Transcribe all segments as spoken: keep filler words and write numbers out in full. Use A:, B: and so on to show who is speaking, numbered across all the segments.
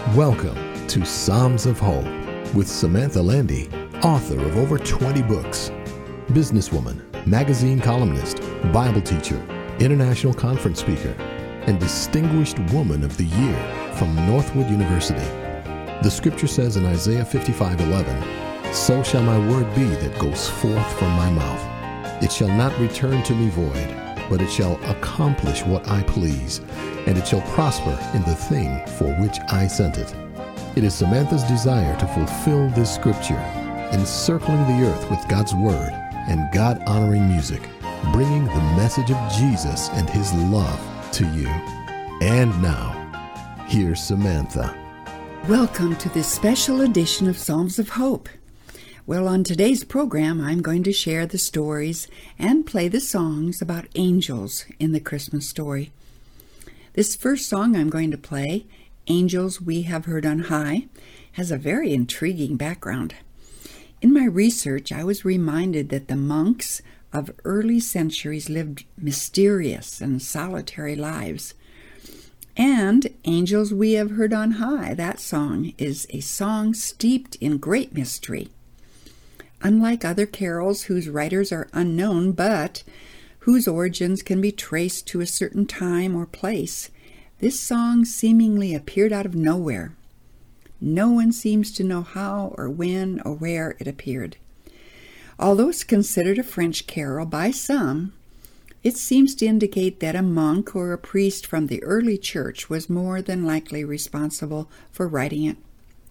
A: Welcome to Psalms of Hope with Samantha Landy, author of over twenty books, businesswoman, magazine columnist, Bible teacher, international conference speaker, and Distinguished Woman of the Year from Northwood University. The scripture says in Isaiah fifty-five eleven, "So shall my word be that goes forth from my mouth. It shall not return to me void, but it shall accomplish what I please, and it shall prosper in the thing for which I sent it." It is Samantha's desire to fulfill this scripture, encircling the earth with God's word and God-honoring music, bringing the message of Jesus and his love to you. And now, here's Samantha.
B: Welcome to this special edition of Psalms of Hope. Well, on today's program, I'm going to share the stories and play the songs about angels in the Christmas story. This first song I'm going to play, Angels We Have Heard on High, has a very intriguing background. In my research, I was reminded that the monks of early centuries lived mysterious and solitary lives. And Angels We Have Heard on High, that song, is a song steeped in great mystery. Unlike other carols whose writers are unknown, but whose origins can be traced to a certain time or place, this song seemingly appeared out of nowhere. No one seems to know how or when or where it appeared. Although it's considered a French carol by some, it seems to indicate that a monk or a priest from the early church was more than likely responsible for writing it.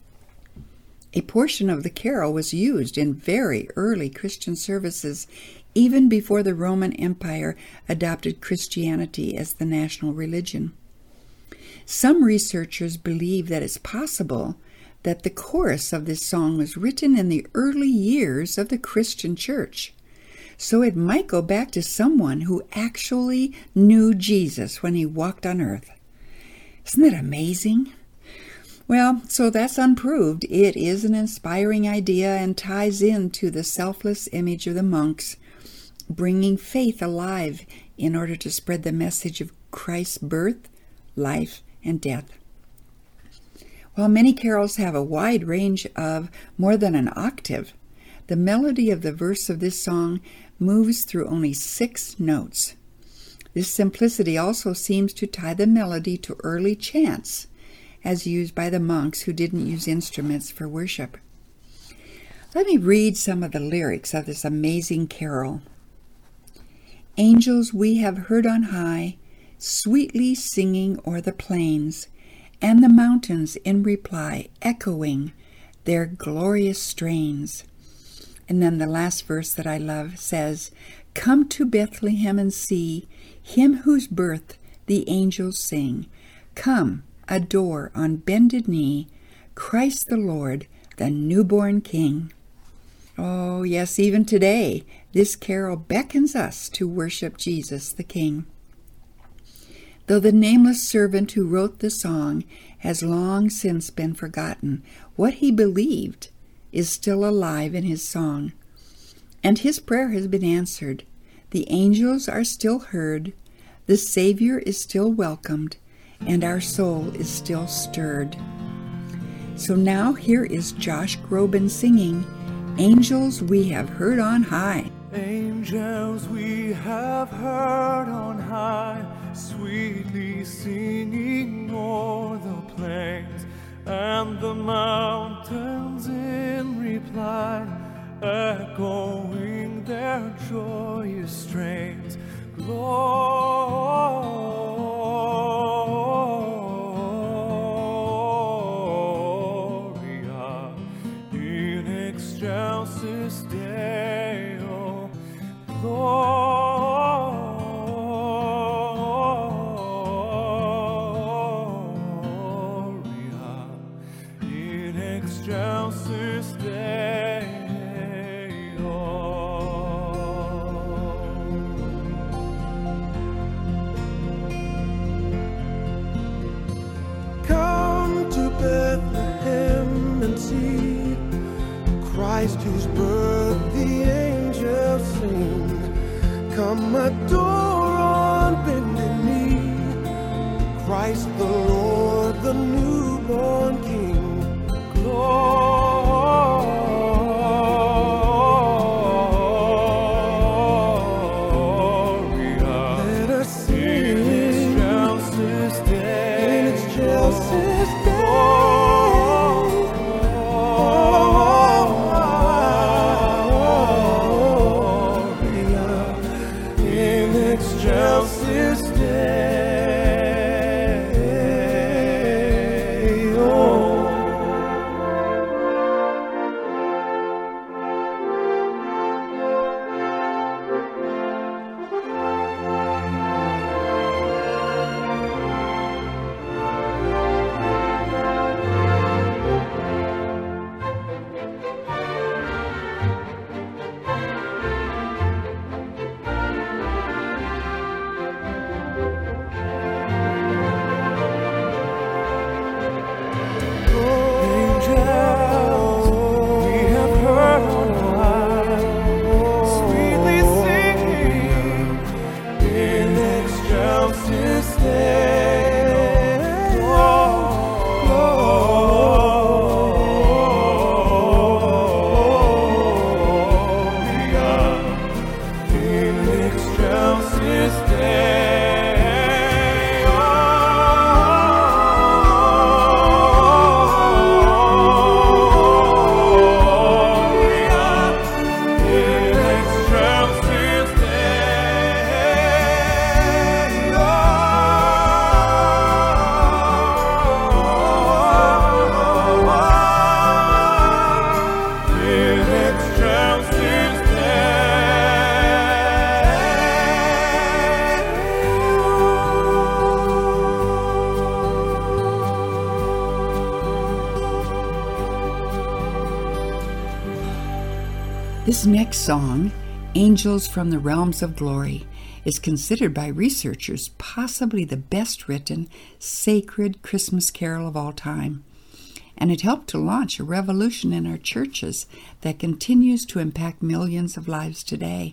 B: A portion of the carol was used in very early Christian services, even before the Roman Empire adopted Christianity as the national religion. Some researchers believe that it's possible that the chorus of this song was written in the early years of the Christian church, so it might go back to someone who actually knew Jesus when he walked on earth. Isn't that amazing? Well, so that's unproved. It is an inspiring idea and ties into the selfless image of the monks, bringing faith alive in order to spread the message of Christ's birth, life, and death. While many carols have a wide range of more than an octave, the melody of the verse of this song moves through only six notes. This simplicity also seems to tie the melody to early chants, as used by the monks who didn't use instruments for worship. Let me read some of the lyrics of this amazing carol. Angels we have heard on high, sweetly singing o'er the plains, and the mountains in reply echoing their glorious strains. And then the last verse that I love says, "Come to Bethlehem and see him whose birth the angels sing. Come, adore on bended knee Christ the Lord, the newborn King." Oh, yes, even today, this carol beckons us to worship Jesus the King. Though the nameless servant who wrote the song has long since been forgotten, what he believed is still alive in his song. And his prayer has been answered. The angels are still heard, the Savior is still welcomed, and our soul is still stirred. So now here is Josh Groban singing, Angels We Have Heard on High.
C: Angels we have heard on high, sweetly singing o'er the plains, and the mountains in reply, echoing their joyous strains. Glory. Excelsis Deo, Gloria, in excelsis Deo. Come to Bethlehem and see Christ whose birth the angels sing. Come adore on bended knee Christ the Lord, the newborn King. excelsis Deo.
B: This next song, Angels from the Realms of Glory, is considered by researchers possibly the best written sacred Christmas carol of all time. And it helped to launch a revolution in our churches that continues to impact millions of lives today.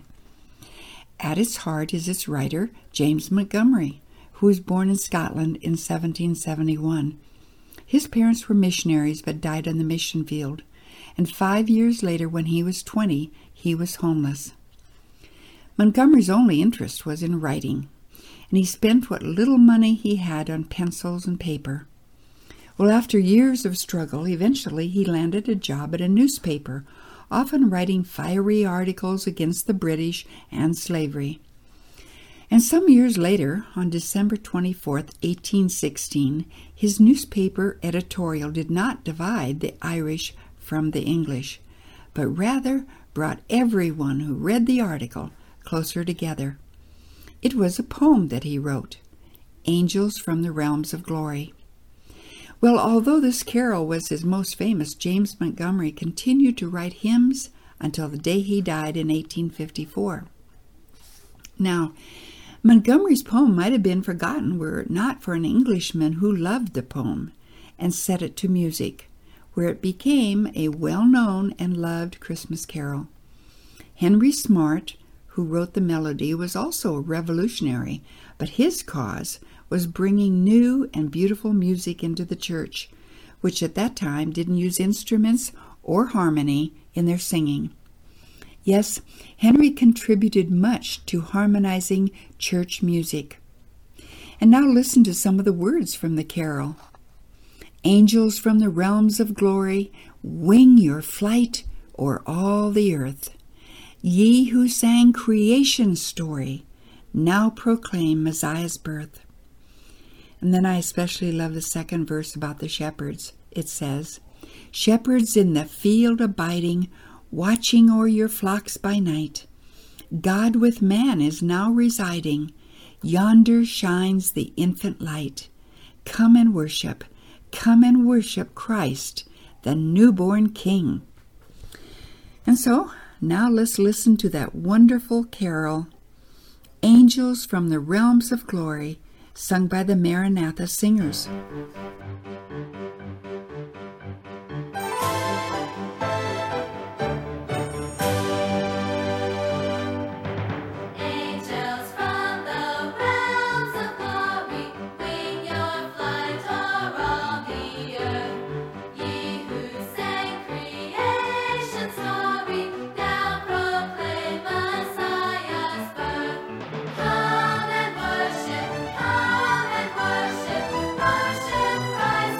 B: At its heart is its writer, James Montgomery, who was born in Scotland in seventeen seventy-one. His parents were missionaries but died on the mission field. And five years later, when he was twenty, he was homeless. Montgomery's only interest was in writing, and he spent what little money he had on pencils and paper. Well, after years of struggle, eventually he landed a job at a newspaper, often writing fiery articles against the British and slavery. And some years later, on December twenty-fourth, eighteen sixteen, his newspaper editorial did not divide the Irish from the English, but rather brought everyone who read the article closer together. It was a poem that he wrote, Angels from the Realms of Glory. Well, although this carol was his most famous, James Montgomery continued to write hymns until the day he died in eighteen fifty-four. Now, Montgomery's poem might have been forgotten were it not for an Englishman who loved the poem and set it to music, where it became a well-known and loved Christmas carol. Henry Smart, who wrote the melody, was also a revolutionary, but his cause was bringing new and beautiful music into the church, which at that time didn't use instruments or harmony in their singing. Yes, Henry contributed much to harmonizing church music. And now listen to some of the words from the carol. Angels from the realms of glory, wing your flight o'er all the earth. Ye who sang creation's story, now proclaim Messiah's birth. And then I especially love the second verse about the shepherds. It says, Shepherds in the field abiding, watching o'er your flocks by night. God with man is now residing, yonder shines the infant light. Come and worship, come and worship Christ, the newborn King. And so, now let's listen to that wonderful carol, Angels from the Realms of Glory, sung by the Maranatha Singers.
D: Come and worship, come and worship, worship Christ.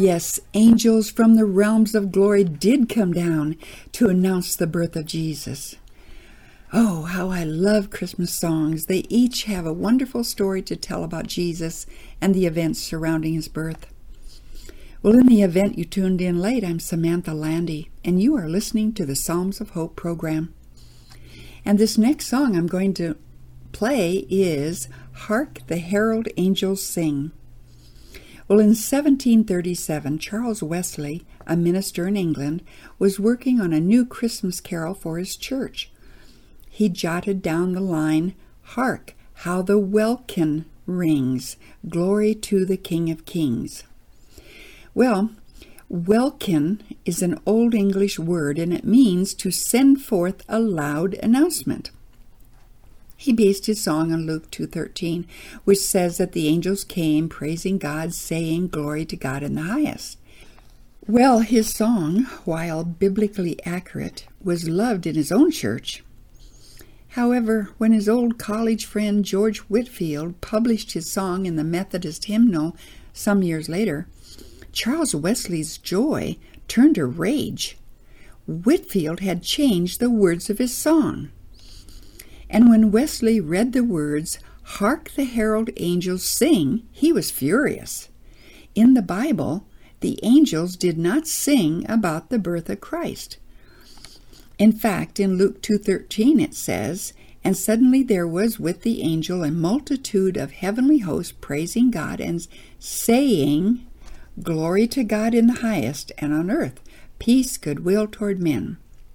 B: yes, angels from the realms of glory did come down to announce the birth of Jesus. Oh, how I love Christmas songs. They each have a wonderful story to tell about Jesus and the events surrounding his birth. Well, in the event you tuned in late, I'm Samantha Landy, and you are listening to the Psalms of Hope program. And this next song I'm going to play is Hark the Herald Angels Sing. Well, in seventeen thirty-seven, Charles Wesley, a minister in England, was working on a new Christmas carol for his church. He jotted down the line, "Hark, how the welkin rings, glory to the King of Kings." Well, welkin is an Old English word, and it means to send forth a loud announcement. He based his song on Luke two thirteen, which says that the angels came praising God, saying, "Glory to God in the highest." Well, his song, while biblically accurate, was loved in his own church. However, when his old college friend George Whitefield published his song in the Methodist hymnal some years later, Charles Wesley's joy turned to rage. Whitefield had changed the words of his song. And when Wesley read the words, "Hark the herald angels sing," he was furious. In the Bible, the angels did not sing about the birth of Christ. In fact, in Luke two thirteen it says, "And suddenly there was with the angel a multitude of heavenly hosts praising God and saying, Glory to God in the highest, and on earth peace, goodwill toward men."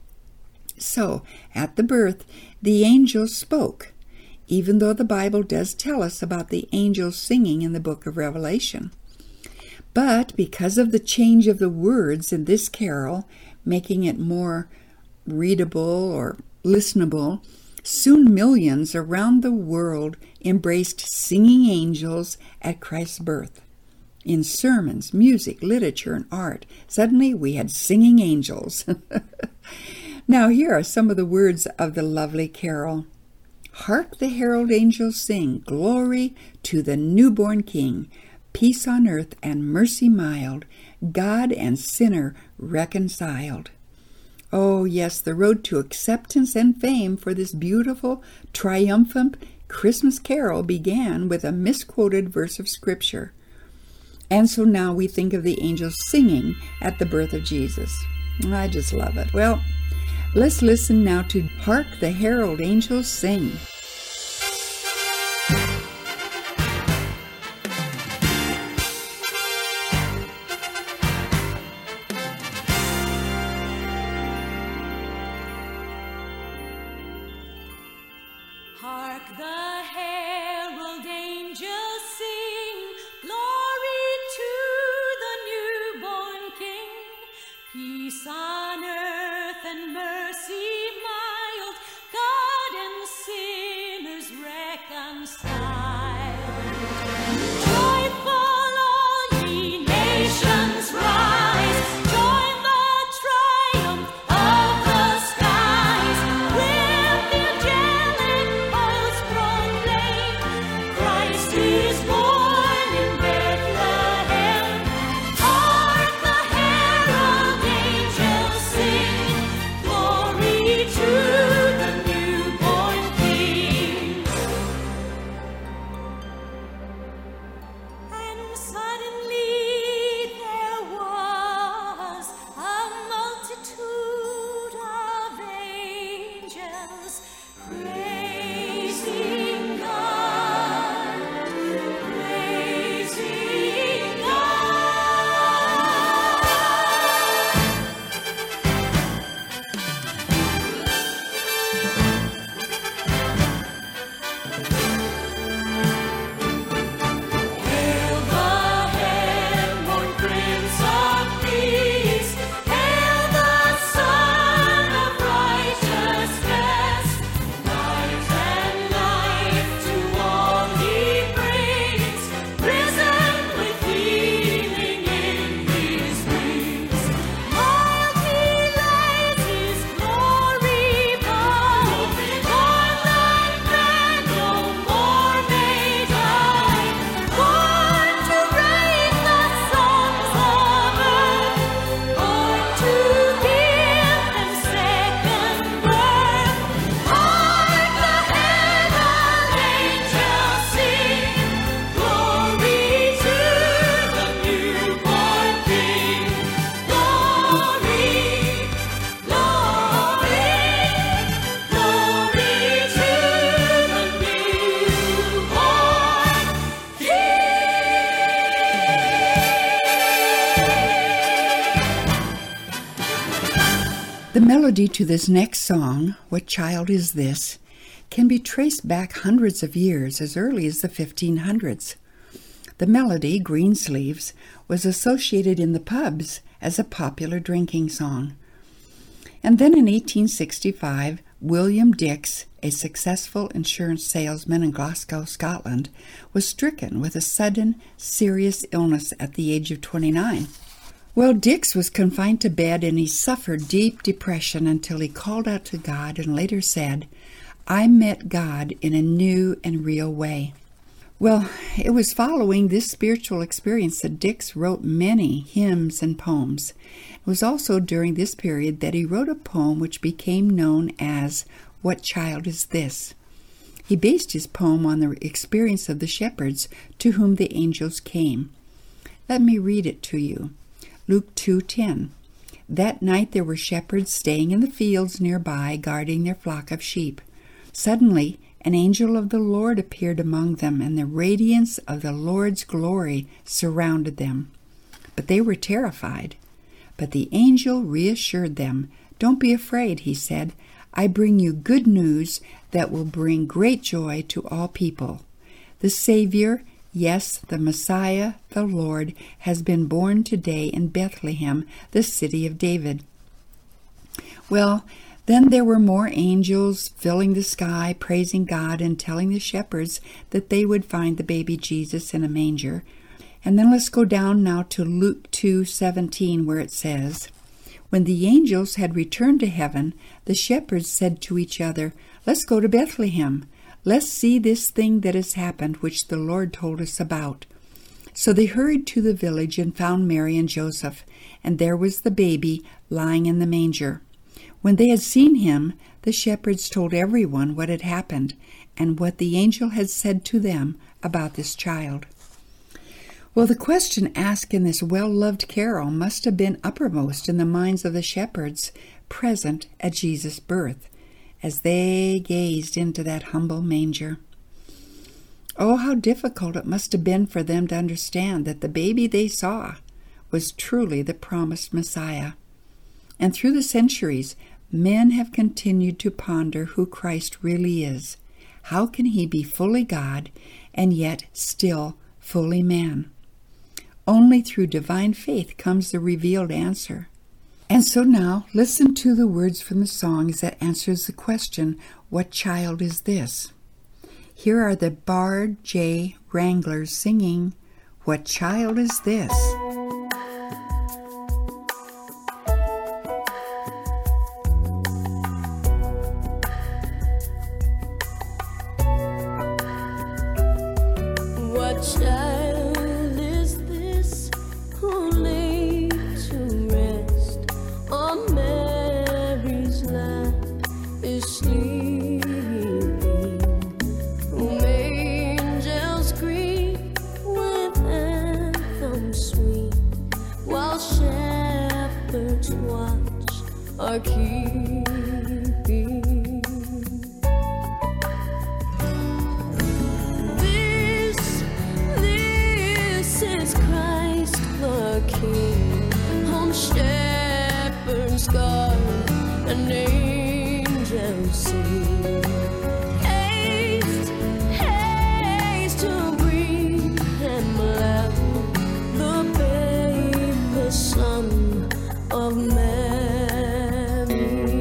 B: So, at the birth, the angels spoke, even though the Bible does tell us about the angels singing in the book of Revelation. But because of the change of the words in this carol, making it more readable or listenable, soon millions around the world embraced singing angels at Christ's birth. In sermons, music, literature, and art, suddenly we had singing angels. Now here are some of the words of the lovely carol. "Hark the herald angels sing, glory to the newborn King, peace on earth and mercy mild, God and sinner reconciled." Oh yes, the road to acceptance and fame for this beautiful, triumphant Christmas carol began with a misquoted verse of Scripture. And so now we think of the angels singing at the birth of Jesus. I just love it. Well, let's listen now to Hark the Herald Angels Sing.
D: Hark the herald angels sing, glory to the newborn King, peace on earth and mercy mild, God and sinners reconciled. Joyful all ye nations rise, join the triumph of the skies, with the angelic host proclaim, Christ is born in Bethlehem. Hark the herald angels sing, glory to the newborn King.
B: The melody to this next song, What Child Is This?, can be traced back hundreds of years, as early as the fifteen hundreds. The melody, Greensleeves, was associated in the pubs as a popular drinking song. And then in eighteen sixty-five, William Dix, a successful insurance salesman in Glasgow, Scotland, was stricken with a sudden, serious illness at the age of twenty-nine. Well, Dix was confined to bed and he suffered deep depression until he called out to God and later said, "I met God in a new and real way." Well, it was following this spiritual experience that Dix wrote many hymns and poems. It was also during this period that he wrote a poem which became known as What Child Is This? He based his poem on the experience of the shepherds to whom the angels came. Let me read it to you. Luke two ten. That night there were shepherds staying in the fields nearby, guarding their flock of sheep. Suddenly, an angel of the Lord appeared among them, and the radiance of the Lord's glory surrounded them. But they were terrified. But the angel reassured them. "Don't be afraid," he said. "I bring you good news that will bring great joy to all people. The Savior, yes, the Messiah, the Lord, has been born today in Bethlehem, the city of David." Well, then there were more angels filling the sky, praising God and telling the shepherds that they would find the baby Jesus in a manger. And then let's go down now to Luke two seventeen, where it says, "When the angels had returned to heaven, the shepherds said to each other, 'Let's go to Bethlehem. Let's see this thing that has happened, which the Lord told us about.' So they hurried to the village and found Mary and Joseph, and there was the baby lying in the manger. When they had seen him, the shepherds told everyone what had happened and what the angel had said to them about this child." Well, the question asked in this well-loved carol must have been uppermost in the minds of the shepherds present at Jesus' birth, as they gazed into that humble manger. Oh, how difficult it must have been for them to understand that the baby they saw was truly the promised Messiah. And through the centuries, men have continued to ponder who Christ really is. How can he be fully God and yet still fully man? Only through divine faith comes the revealed answer. And so now, listen to the words from the songs that answers the question, "What child is this?" Here are the Bard J. Wranglers singing, "What child is this?"
D: What child is this who lay to rest on Mary's lap is sleeping, whom angels greet with anthems sweet, while shepherds watch are keeping. King, whom shepherds guard and angels sing. Haste, haste to bring him loud, the babe, the Son of Mary.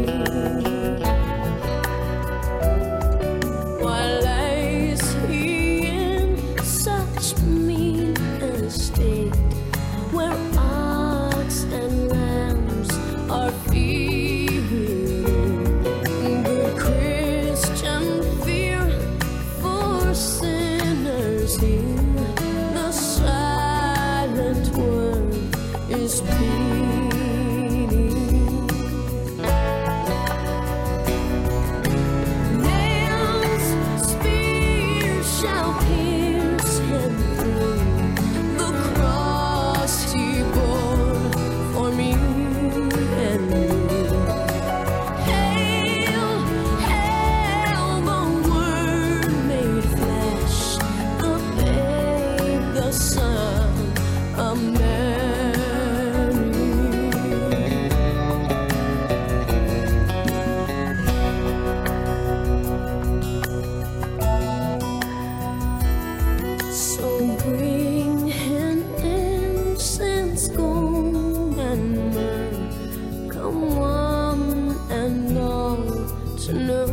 D: Why lies he in such mean estate, where ox and lambs are feeding? Good Christian know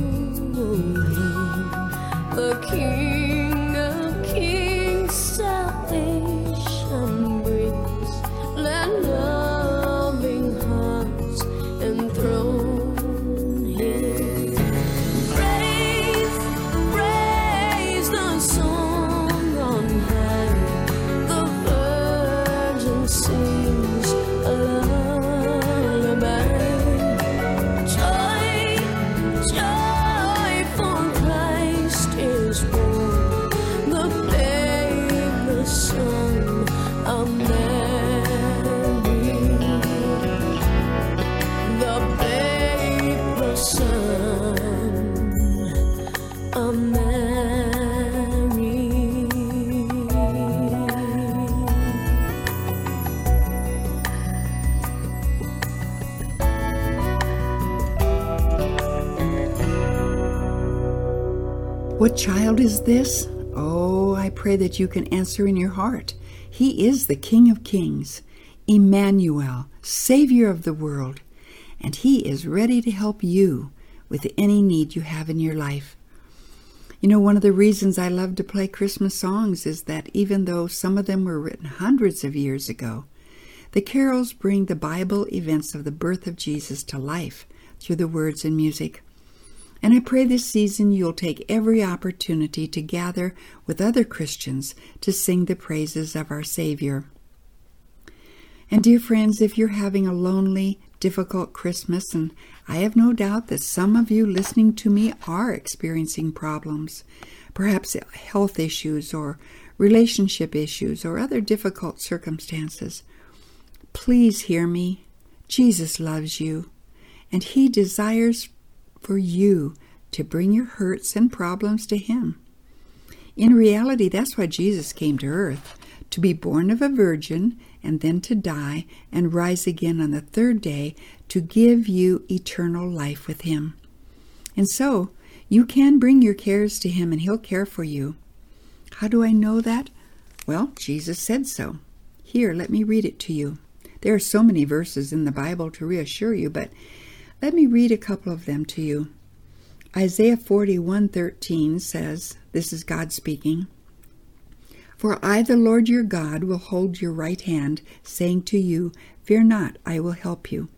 D: the King of Kings salvation brings. Let loving hearts enthrone Him. Praise, praise the song on high. The Virgin sings a lullaby. Joy, joy, for Christ is born, the babe, the Son of Mary. The babe, the Son of Mary.
B: What child is this? Oh, I pray that you can answer in your heart. He is the King of Kings, Emmanuel, Savior of the world, and He is ready to help you with any need you have in your life. You know, one of the reasons I love to play Christmas songs is that even though some of them were written hundreds of years ago, the carols bring the Bible events of the birth of Jesus to life through the words and music. And I pray this season you'll take every opportunity to gather with other Christians to sing the praises of our Savior. And dear friends, if you're having a lonely, difficult Christmas, and I have no doubt that some of you listening to me are experiencing problems, perhaps health issues or relationship issues or other difficult circumstances, please hear me. Jesus loves you, and He desires for you to bring your hurts and problems to Him. In reality, that's why Jesus came to earth, to be born of a virgin and then to die and rise again on the third day to give you eternal life with Him. And so, you can bring your cares to Him and He'll care for you. How do I know that? Well, Jesus said so. Here, let me read it to you. There are so many verses in the Bible to reassure you, but let me read a couple of them to you. Isaiah forty-one thirteen says, this is God speaking, "For I, the Lord your God, will hold your right hand, saying to you, fear not, I will help you."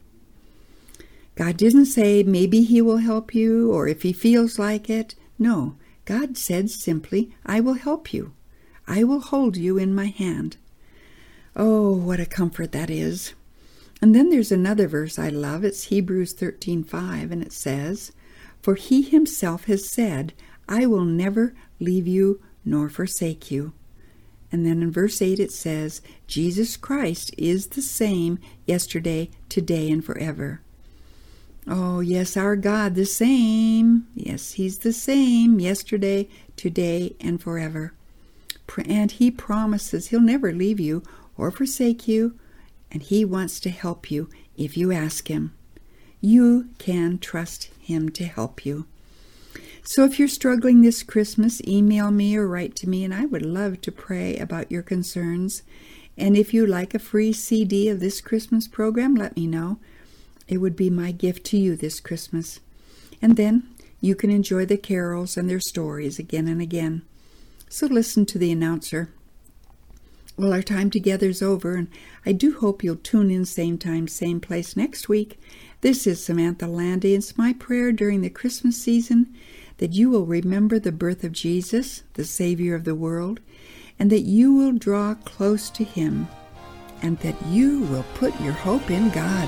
B: God didn't say maybe He will help you or if He feels like it. No, God said simply, I will help you. I will hold you in my hand. Oh, what a comfort that is. And then there's another verse I love. It's Hebrews thirteen five, and it says, "For He Himself has said, I will never leave you nor forsake you." And then in verse eight it says, Jesus Christ is the same yesterday, today, and forever. Oh, yes, our God, the same. Yes, He's the same yesterday, today, and forever. And He promises He'll never leave you or forsake you, and He wants to help you if you ask Him. You can trust Him to help you. So if you're struggling this Christmas, email me or write to me, and I would love to pray about your concerns. And if you like a free C D of this Christmas program, let me know. It would be my gift to you this Christmas. And then you can enjoy the carols and their stories again and again. So listen to the announcer. Well, our time together is over, and I do hope you'll tune in same time, same place next week. This is Samantha Landy, and it's my prayer during the Christmas season that you will remember the birth of Jesus, the Savior of the world, and that you will draw close to Him, and that you will put your hope in God.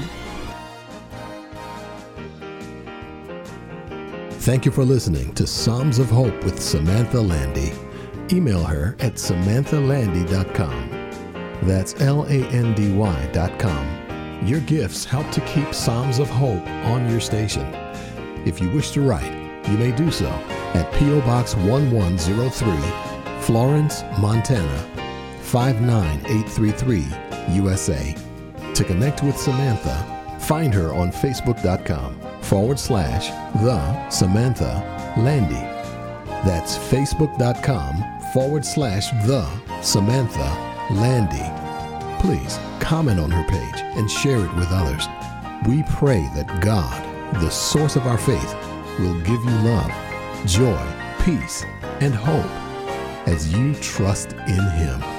A: Thank you for listening to Psalms of Hope with Samantha Landy. Email her at samantha landy dot com. That's L A N D Y dot com. Your gifts help to keep Psalms of Hope on your station. If you wish to write, you may do so at P O Box one one zero three, Florence, Montana five nine eight three three, U S A. To connect with Samantha, find her on Facebook.com forward slash The Samantha Landy. That's Facebook.com forward slash The Samantha Landy. Please comment on her page and share it with others. We pray that God, the source of our faith, will give you love, joy, peace, and hope as you trust in Him.